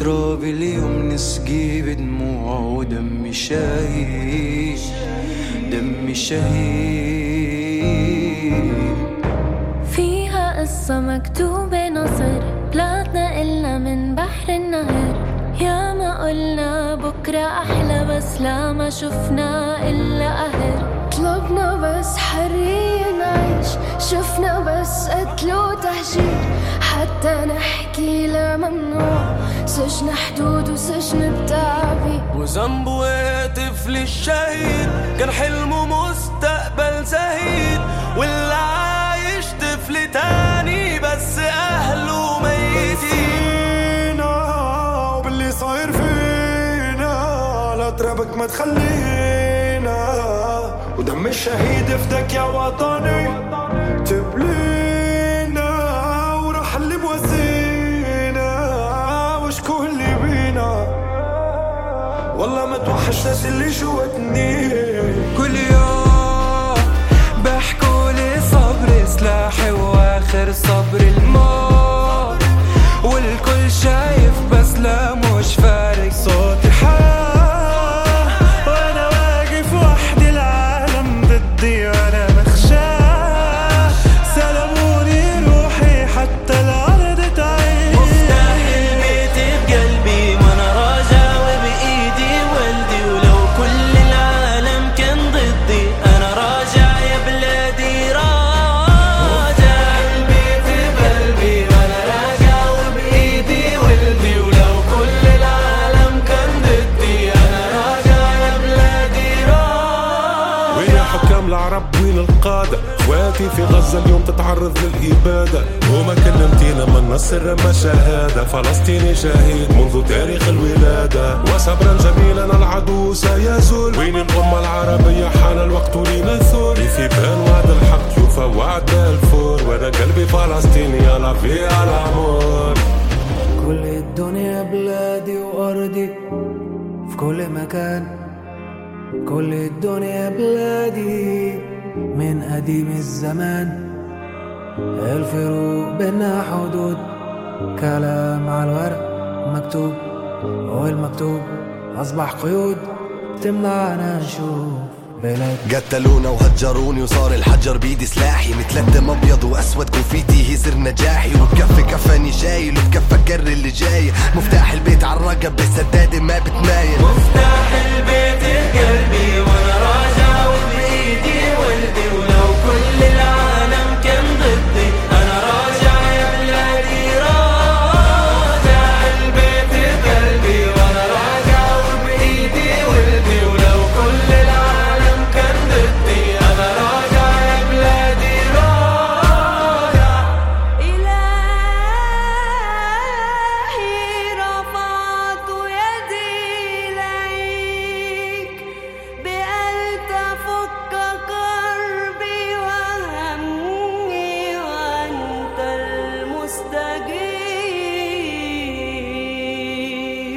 تراب اليوم نسقي بدموع ودمي شهيد، دمي شهيد. فيها قصة مكتوبة نصر، طلعتنا إلا من بحر النهر. يا ما قلنا بكرة أحلى بس لا ما شفنا إلا قهر. طلبنا بس حرية نعيش، شفنا بس قتل وتهجير. حتى نحكي لا ممنوع، سجن حدود وسجن التعبير. وذنبه طفل الشهيد كان حلمه مستقبل زهيد، واللي عايش طفل تاني بس أهله ميتين. وباللي صاير فينا لا ترابك ما تخلينا، ودم الشهيد فدك يا وطني تبلينا. وراح اللي بوزينا وشكون اللي بينا، والله ما توحشناش اللي جواتني. كل يوم بحكولي صبر سلاحي واخر صبر الموت، والكل شايف بس لا مش فارق صوتي حار. وانا واقف وحدي العالم ضدي وانا مخشاه. سلموني روحي حتى الارض تعيش. مفتاح البيت بقلبي وانا راجع وبايدي ولدي، ولو كل العالم كان ضدي انا راجع يا بلادي راجع. البيت بقلبي وانا راجع وبايدي ولدي، ولو كل العالم كان ضدي انا راجع يا بلادي راجع. وين يا حكام العرب وين القادة؟ اخواتي في غزة اليوم تتعرض للإبادة، وما كلمتينا من نصر ما شهادة. فلسطيني شهيد منذ تاريخ الولادة، وصبرا جميلا العدو سيزول. وين الأمة العربية حان الوقت لنثور. في بان وعد الحق يوفى وعد الفور، وانا قلبي فلسطيني يلا في الأمور. كل الدنيا بلادي وأرضي في كل مكان، كل الدنيا بلادي من قديم الزمان. الفروق بينا حدود، كلام على الورق مكتوب، والمكتوب أصبح قيود تمنعنا نشوف بلاد. قتلونا وهجروني وصار الحجر بيدي سلاحي، مثل الدم ابيض واسود كوفيتي هي سر نجاحي. وبكفي كفاني شايل وبكفى كر اللي جاي. مفتاح البيت عالرقبة سدادة ما بتمايل. مفتاح البيت بقلبي وانا راجع وبايدي ولدي، ولو كل العالم كان ضدي انا راجع يا بلادي راجع. البيت بقلبي وانا راجع وبايدي ولدي، ولو كل العالم كان ضدي انا راجع يا بلادي راجع. إلهي رفعت يدي إليك، بقلت أفك كربي وهمي وأنت المستجيب.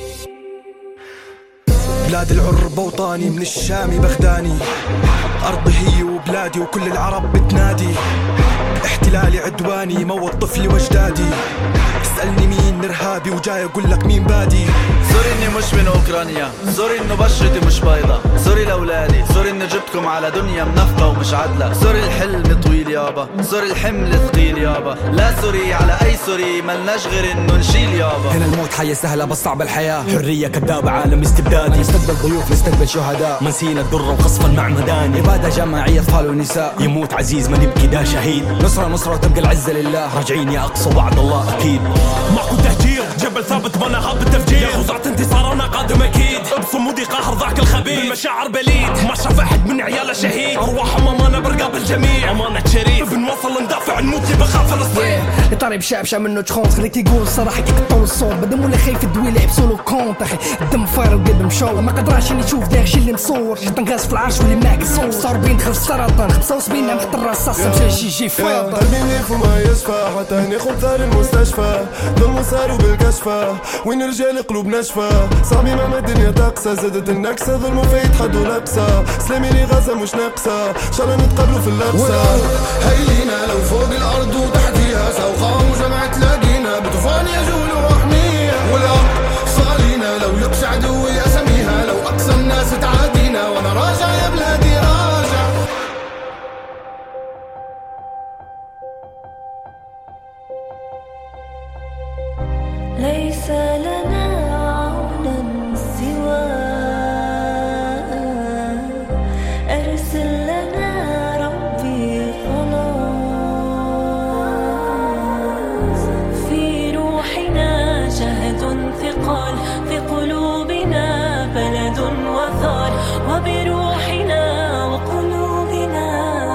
بلاد العرب وطاني من الشام بغداني، أرضي هي وبلادي وكل العرب بتنادي. احتلالي عدواني موت طفلي واجدادي، اسألني مين إرهابي وجاي أقول لك مين بادي. سوري اني مش من اوكرانيا، سوري انه بشرتي مش بيضة، سوري لاولادي، سوري اني جبتكم على دنيا منفقة ومش عدلة. سوري الحلم طويل يابا، سوري الحمل ثقيل يابا. لا سوري على اي سوري ملناش غير انه نشيل يابا. هنا الموت حياة سهلة بس صعب الحياة، حرية كذابة عالم استبدادي. نستقبل ضيوف نستقبل شهداء، ما نسينا الدرة وخصفا مع مداني. إبادة جماعية أطفال ونساء، يموت عزيز ما نبكي ده شهيد. نصرة نصرة وتبقى العزة لله، راجعين يا أقصى وعد الله أكيد. ماكو تهجير جبل ثابت بنا غاب التفجير. يا خزعة انتصارنا قادم أكيد، بصمودي قاهر ذاك الخبيث. بالمشاعر بليد ما شاف أحد من عياله شهيد. أرواحهم أمانة برقاب الجميع، أمانة شريف بنوصل ندافع نموت بخاف فلسطين. طاري بشابشة منه تخونس، خليك يقول الصراحة كي تطول الصوت. بدم ولا خايف الدويل يحبسوا له كونت. أخي الدم فاير وقلب مشاولة، ما قدراش اللي يشوف داك شي اللي مصور. شيطان قاس في العرش واللي معك صور. صار بين دخل السرطان 75 عام خطر الرصاص مشى يجي فاضل. قلبي نيف وما يشفى، حتى هني خذ ثار المستشفى. ظلموا صاروا بالكشفة، وين رجال قلوب نشفى. صعبي ما الدنيا تقسى، زادت النكسة. ظلموا فايت حدو لبسة، سلامي لي غزة مش ناقصة. إن شاء الله نتقابلوا في اللبسة. هيلينا لو فوق الأرض وتحتيها سوخة وجمعت تلاقينا بطوفان يجول وحمية. ليس لنا عونا سوى أرسل لنا ربي خلاص في روحنا شهد ثقال في قلوبنا بلد وثار وبروحنا وقلوبنا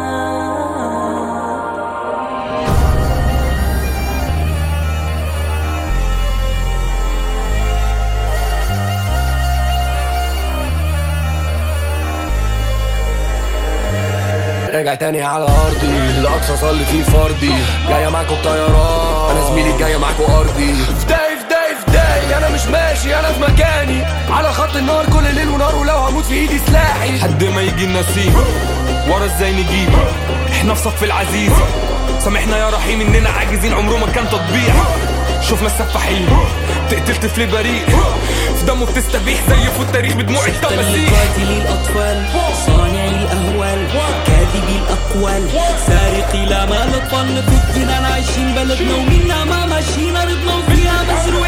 راجع تاني على ارضي الاقصى صلي فيه فردي جايه معاكوا بطيران انا زميلي جايه معاكوا ارضي فداي فداي فداي انا مش ماشي انا في مكاني على خط النار كل ليل ونار ولو هموت في ايدي سلاحي حد ما يجي النسيم ورا ازاي نجيب احنا في صف العزيز سامحنا يا رحيم اننا عاجزين عمره ما كان تطبيع شوفنا السفاحين تقتل طفل بريء في دمه بتستبيح زيفوا التاريخ بدموع التماسيح قاتلي الأطفال صانعي الأهوال كاذبي الأقوال سارقي لا ما لطفال في الجنان عايشين بلدنا ومنا ما ماشيين أرضنا وفيها مسروق